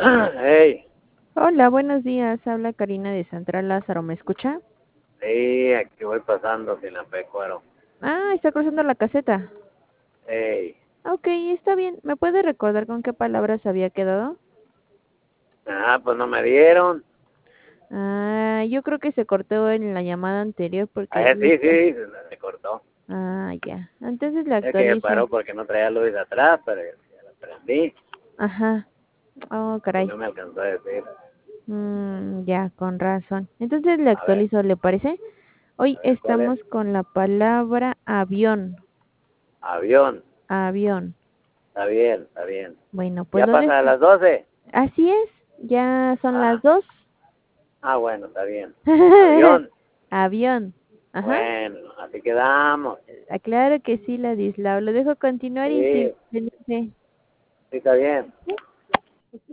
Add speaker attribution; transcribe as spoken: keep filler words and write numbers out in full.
Speaker 1: Hey,
Speaker 2: Hola, buenos días. Habla Karina de Central Lázaro. ¿Me escucha?
Speaker 1: sí, aquí voy pasando sin la pecuero.
Speaker 2: Ah, está cruzando la caseta.
Speaker 1: Hey,
Speaker 2: Ok, está bien. ¿Me puede recordar con qué palabras había quedado?
Speaker 1: ah, pues no me dieron.
Speaker 2: Ah, yo creo que se cortó en la llamada anterior porque...
Speaker 1: Ah, sí, sí, se me cortó.
Speaker 2: Ah, ya. Entonces le
Speaker 1: Es que me
Speaker 2: actualizo.
Speaker 1: paró porque no traía luz de atrás, pero ya la prendí
Speaker 2: Ajá. Oh,
Speaker 1: y
Speaker 2: caray.
Speaker 1: no me alcanzó a decir.
Speaker 2: Mm, ya, con razón. Entonces le
Speaker 1: A ver,
Speaker 2: actualizo, ¿le parece? Hoy
Speaker 1: a ver, ¿cuál es?
Speaker 2: estamos con la palabra avión.
Speaker 1: Avión.
Speaker 2: Avión.
Speaker 1: Está bien, está bien.
Speaker 2: Bueno, pues
Speaker 1: ¿Ya
Speaker 2: lo
Speaker 1: pasa a
Speaker 2: dejo.
Speaker 1: las doce?
Speaker 2: Así es. Ya son las
Speaker 1: Ah,
Speaker 2: dos.
Speaker 1: ah, bueno, está bien. Avión.
Speaker 2: Avión. Ajá.
Speaker 1: Bueno, así quedamos.
Speaker 2: Ah, claro que sí, Ladislao. Lo dejo continuar y sigue
Speaker 1: Sí,
Speaker 2: pendiente.
Speaker 1: sí, está bien.